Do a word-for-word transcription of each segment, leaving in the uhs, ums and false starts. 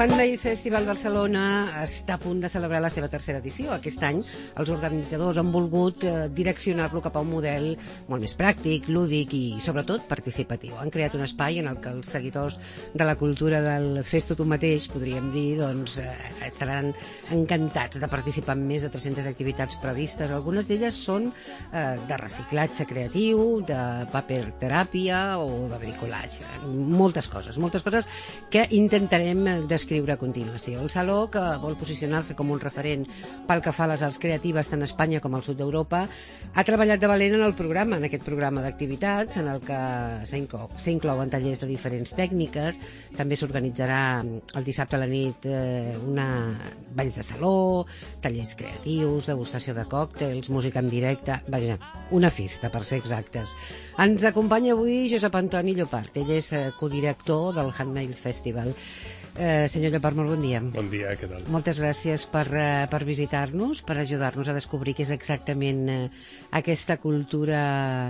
Handmade Festival Barcelona està a punt de celebrar la seva tercera edició. Aquest any els organitzadors han volgut eh, direccionar-lo cap a un model molt més pràctic, lúdic i, sobretot, participatiu. Han creat un espai en el que els seguidors de la cultura del fes-t'ho tu mateix, podríem dir, doncs, eh, estaran encantats de participar en més de tres-centes activitats previstes. Algunes d'elles són eh, de reciclatge creatiu, de paperteràpia o de bricolatge. Moltes coses, moltes coses que intentarem descriure a continuació. El Saló, que vol posicionar-se com un referent pel que fa a les arts creatives tant a Espanya com al sud d'Europa, ha treballat de valent en el programa, en aquest programa d'activitats, en el que s'inclouen tallers de diferents tècniques. També s'organitzarà el dissabte a la nit eh, una balls de saló, tallers creatius, degustació de còctels, música en directe, vaja, una festa, per ser exactes. Ens acompanya avui Josep Antoni Llopart. Ell és eh, codirector del Handmade Festival. Eh, senyor Llopart, molt bon dia. Bon dia, què tal? Moltes gràcies per, eh, per visitar-nos, per ajudar-nos a descobrir què és exactament eh, aquesta cultura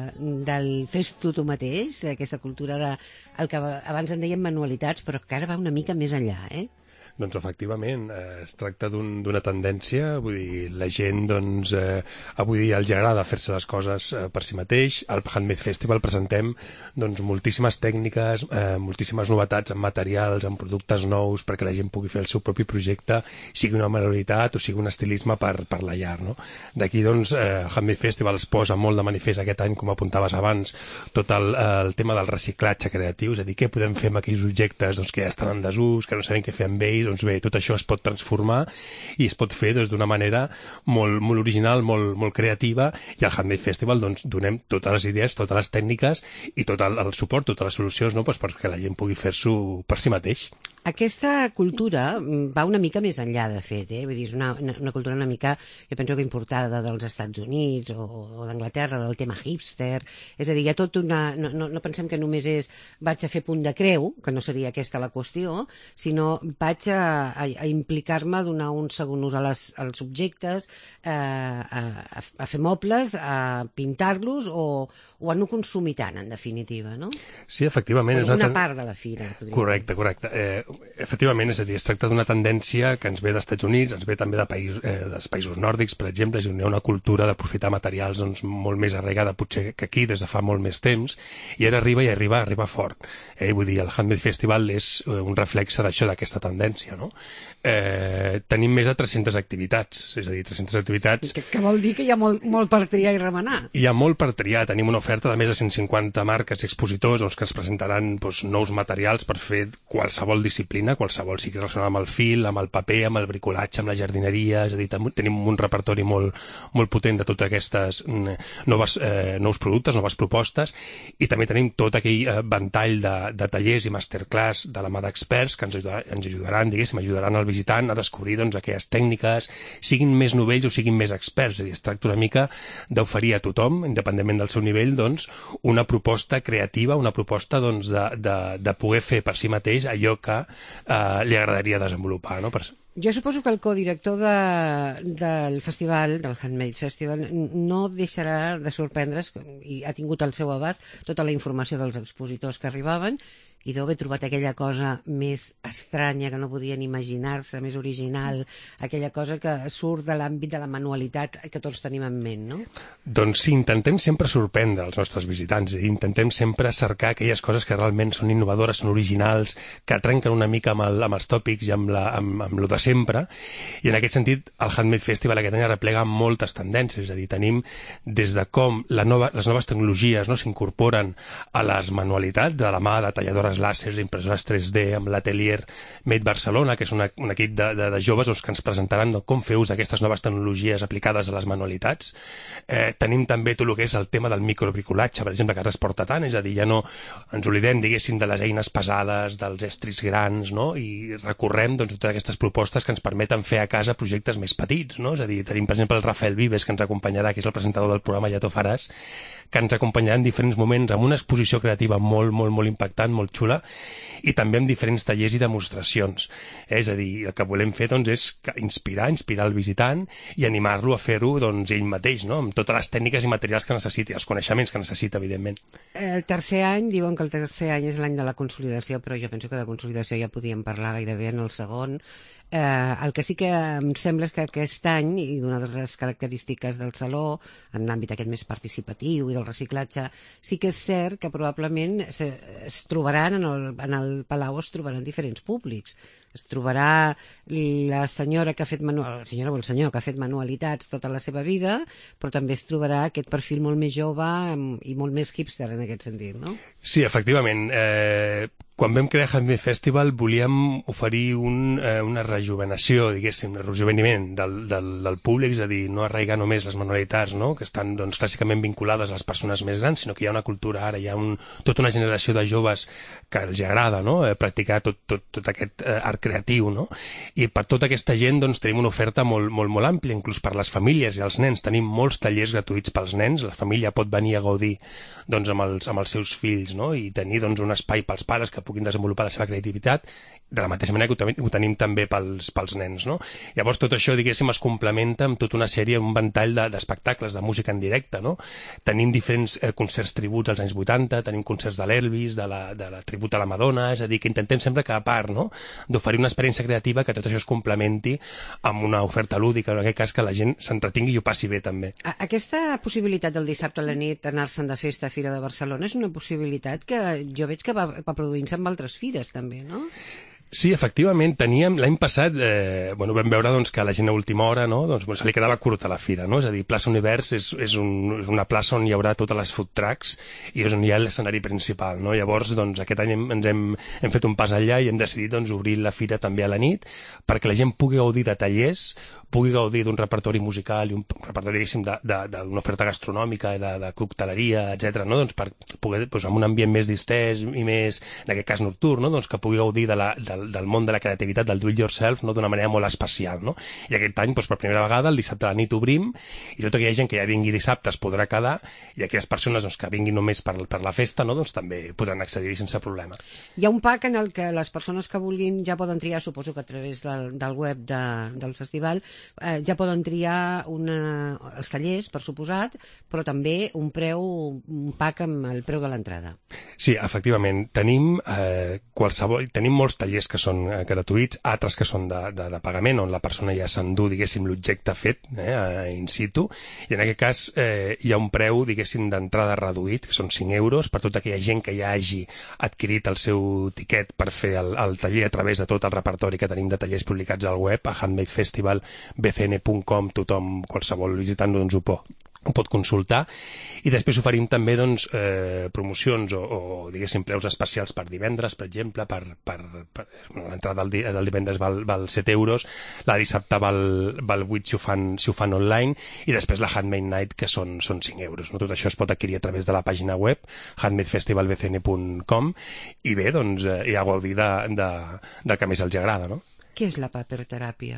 del fes-t'ho tu mateix, aquesta cultura de el que abans en dèiem manualitats, però que ara va una mica més enllà, eh? Doncs efectivament, eh, es tracta d'un, d'una tendència, vull dir, la gent doncs, eh, avui dia els agrada fer-se les coses eh, per si mateix. Al Handmade Festival presentem doncs, moltíssimes tècniques, eh, moltíssimes novetats en materials, en productes nous, perquè la gent pugui fer el seu propi projecte, sigui una manualitat o sigui un estilisme per, per la llar, no? D'aquí, doncs, eh, el Handmade Festival es posa molt de manifest aquest any, com apuntaves abans, tot el, eh, el tema del reciclatge creatiu, és a dir, què podem fer amb aquells objectes doncs, que ja estan en desús, que no sabem què fer amb ells. Doncs bé, tot això es pot transformar i es pot fer doncs, d'una manera molt, molt original, molt, molt creativa, i al Handmade Festival doncs, donem totes les idees, totes les tècniques i tot el, el suport, totes les solucions, no? Pues perquè la gent pugui fer-s'ho per si mateix. Aquesta cultura va una mica més enllà, de fet, eh? Vull dir, és una, una, una cultura una mica, jo penso que importada dels Estats Units o, o d'Anglaterra, del tema hipster. És a dir, hi ha tot una... No, no, no pensem que només és vaig a fer punt de creu, que no seria aquesta la qüestió, sinó vaig a, a, a implicar-me, a donar un segon ús a les, als objectes, eh, a, a, a fer mobles, a pintar-los o, o a no consumir tant, en definitiva, no? Sí, efectivament. Una, una part de la fira. Correcte, correcte. Eh, efectivament, és a dir, es tracta d'una tendència que ens ve dels Estats Units, ens ve també de països, eh, dels països nòrdics, per exemple, és on hi ha una cultura d'aprofitar materials doncs, molt més arraigada potser que aquí des de fa molt més temps, i ara arriba i arriba, arriba fort. Eh? Vull dir, el Handmade Festival és eh, un reflexe d'això, d'aquesta tendència, no? Eh, tenim més de tres-centes activitats, és a dir, tres-centes activitats... Que, que vol dir que hi ha molt, molt per triar i remenar. Hi ha molt per triar, tenim una oferta de més de cent cinquanta marques i expositors doncs, que ens presentaran doncs, nous materials per fer qualsevol disciplina, qualsevol sigui relacionada amb el fil, amb el paper, amb el bricolatge, amb la jardineria, és a dir, tenim un repertori molt, molt potent de totes aquestes noves, eh, nous productes, noves propostes, i també tenim tot aquell eh, ventall de, de tallers i masterclass de la mà d'experts que ens ajudaran, ens ajudaran, diguéssim, ajudaran al visitant a descobrir doncs, aquelles tècniques, siguin més novells o siguin més experts, és a dir, es tracta una mica d'oferir a tothom, independentment del seu nivell, doncs, una proposta creativa, una proposta doncs, de, de, de poder fer per si mateix allò que eh, li agradaria desenvolupar, no? Per... Jo suposo que el codirector de, del festival, del Handmade Festival, no deixarà de sorprendre's, i ha tingut al seu abast tota la informació dels expositors que arribaven, i deu haver trobat aquella cosa més estranya que no podien imaginar-se, més original, aquella cosa que surt de l'àmbit de la manualitat que tots tenim en ment, no? Doncs sí, intentem sempre sorprendre els nostres visitants, i intentem sempre cercar aquelles coses que realment són innovadores, són originals, que trenquen una mica amb, el, amb els tòpics i amb, la, amb, amb lo de sempre, i en aquest sentit el Handmade Festival aquest any replega moltes tendències, és a dir, tenim des de com la nova, les noves tecnologies no, s'incorporen a les manualitats, de la mà de talladores làsers, impressores tres D, amb l'Atelier Made Barcelona, que és una, un equip de, de, de joves doncs, que ens presentaran doncs, com fer ús d'aquestes noves tecnologies aplicades a les manualitats. Eh, tenim també tot el que és el tema del microbricolatge, per exemple, que ara es porta tant, és a dir, ja no ens oblidem, diguéssim, de les eines pesades, dels estris grans, no? I recorrem doncs, totes aquestes propostes que ens permeten fer a casa projectes més petits, no? És a dir, tenim, per exemple, el Rafael Vives, que ens acompanyarà, que és el presentador del programa Ja t'ho faràs, que ens acompanyarà en diferents moments amb una exposició creativa molt, molt, molt impactant, molt xula, xula, i també amb diferents tallers i demostracions. Eh? És a dir, el que volem fer doncs, és inspirar, inspirar el visitant i animar-lo a fer-ho doncs, ell mateix, no? Amb totes les tècniques i materials que necessiti, els coneixements que necessita, evidentment. El tercer any, diuen que el tercer any és l'any de la consolidació, però jo penso que de consolidació ja podíem parlar gairebé en el segon. Eh, el que sí que em sembla és que aquest any, i d'una de les característiques del Saló, en l'àmbit aquest més participatiu i del reciclatge, sí que és cert que probablement es, es trobaran en el, en el Palau es trobaran diferents públics. Es trobarà la senyora que ha fet manual, la senyora o el senyor que ha fet manualitats tota la seva vida, però també es trobarà aquest perfil molt més jove i molt més hipster en aquest sentit, no? Sí, efectivament. Eh, quan vam crear Handmade Festival volíem oferir un, eh, una rejuvenació, diguéssim, un rejuveniment del, del, del públic, és a dir, no arraigar només les manualitats, no?, que estan doncs, clàssicament vinculades a les persones més grans, sinó que hi ha una cultura ara, hi ha un, tota una generació de joves que els agrada, no?, eh, practicar tot, tot, tot aquest eh, art creatiu, no? I per tota aquesta gent doncs, tenim una oferta molt, molt, molt àmplia, inclús per les famílies i els nens. Tenim molts tallers gratuïts pels nens, la família pot venir a gaudir doncs, amb, els, amb els seus fills, no?, i tenir doncs, un espai pels pares que puguin desenvolupar la seva creativitat, de la mateixa manera que ho, tenim, ho tenim també pels, pels nens, no? Llavors tot això, diguéssim, es complementa amb tota una sèrie, un ventall d'espectacles de, de música en directe, no? Tenim diferents eh, concerts tributs als anys vuitanta, tenim concerts de l'Elvis, de la, de la tribut a la Madonna, és a dir, que intentem sempre que a part, no?, d'oferir una experiència creativa que tot això es complementi amb una oferta lúdica, en aquest cas que la gent s'entretingui i ho passi bé també. Aquesta possibilitat del dissabte a la nit anar-se'n de festa a Fira de Barcelona és una possibilitat que jo veig que va, va produint-se amb altres fires també, no? Sí, efectivament, teníem l'any passat, eh, bueno, vam veure doncs, que a la gent a última hora, no?, doncs, bueno, se li quedava curta la fira, no? És a dir, plaça Univers és, és, un, és una plaça on hi haurà totes les food trucks i és on hi ha l'escenari principal, no? Llavors, doncs, aquest any hem, ens hem, hem fet un pas enllà i hem decidit doncs, obrir la fira també a la nit perquè la gent pugui gaudir de tallers, pugui gaudir d'un repertori musical i un repertori, diguéssim, d'una oferta gastronòmica, de, de cocteleria, etcètera, no? Doncs per poder, doncs, amb un ambient més distès i més, en aquest cas nocturn, no? Doncs que pugui gaudir de la, del, del món de la creativitat, del do-it-yourself, no? D'una manera molt especial, no? I aquest any, doncs, per primera vegada, el dissabte a la nit obrim i tota aquella gent que ja vingui dissabte es podrà quedar i aquelles persones doncs, que vinguin només per, per la festa, no? Doncs també podran accedir-hi sense problema. Hi ha un pack en el que les persones que vulguin ja poden triar, suposo que a través del, del web de, del festival, eh, ja poden triar una, els tallers, per suposat, però també un preu, un pack amb el preu de l'entrada. Sí, efectivament. Tenim, eh, qualsevol, tenim molts tallers que són eh, gratuïts, altres que són de, de, de pagament, on la persona ja s'endú, diguéssim, l'objecte fet, eh, in situ, i en aquest cas eh, hi ha un preu, diguéssim, d'entrada reduït, que són cinc euros, per tota aquella gent que ja hagi adquirit el seu tiquet per fer el, el taller a través de tot el repertori que tenim de tallers publicats al web, a handmade festival b c n punt com, tothom, qualsevol visitant doncs, ho pot ho pot consultar, i després oferim també doncs, eh, promocions o, o diguéssim preus especials per divendres, per exemple, per, per, per l'entrada del, di, del divendres val, val set euros, la dissabte val, val vuit si ho, fan, si ho fan online, i després la Handmade Night, que són, són cinc euros. No? Tot això es pot adquirir a través de la pàgina web handmade festival b c n punt com, i bé, doncs, eh, hi ha gaudir de, de, del que més els agrada, no? Què és la paperteràpia?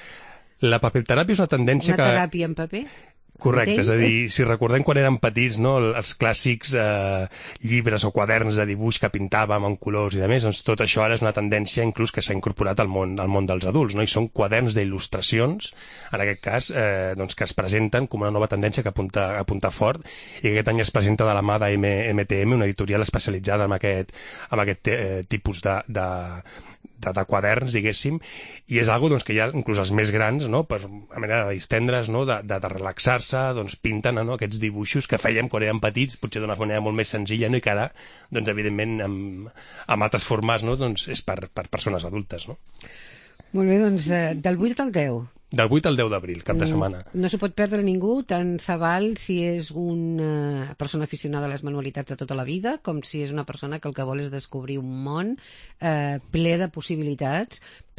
La paperteràpia és una tendència una que... Una teràpia en paper? Correcte, és a dir, si recordem quan érem petits, no, els clàssics eh, llibres o quaderns de dibuix que pintàvem en colors i de més, doncs tot això ara és una tendència inclús que s'ha incorporat al món, al món dels adults, no? I són quaderns d'il·lustracions, en aquest cas, eh, doncs, que es presenten com una nova tendència que apunta, apunta fort, i aquest any es presenta de la mà de M T M, una editorial especialitzada en aquest, en aquest eh, tipus de, de, de, de quaderns, diguéssim, i és algo doncs, que ja inclús els més grans, no, per a manera de distendre's, no, de, de, de relaxar-se, doncs pinten, no, aquests dibuixos que fèiem quan érem petits, potser d'una manera molt més senzilla, no, i que ara, doncs, evidentment, amb, amb altres formats, no, doncs, és per, per persones adultes, no? Molt bé, doncs, eh, del vuit al deu. Del vuit al deu d'abril, cap de setmana. No s'ho pot perdre ningú, tant se val si és una persona aficionada a les manualitats de tota la vida, com si és una persona que el que vol és descobrir un món eh, ple de possibilitats,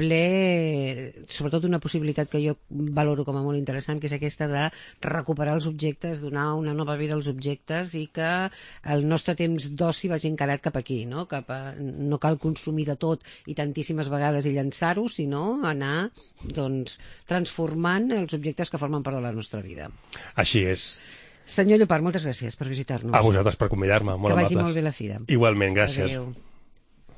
ple, sobretot una possibilitat que jo valoro com a molt interessant, que és aquesta de recuperar els objectes, donar una nova vida als objectes i que el nostre temps d'oci vagi encarat cap aquí, no? Cap a, no cal consumir de tot i tantíssimes vegades i llançar-ho, sinó anar, doncs, transformant els objectes que formen part de la nostra vida. Així és. Senyor Llopart, moltes gràcies per visitar-nos. A vosaltres per convidar-me. Que vagi molt bé la fira. Igualment, gràcies. Adéu.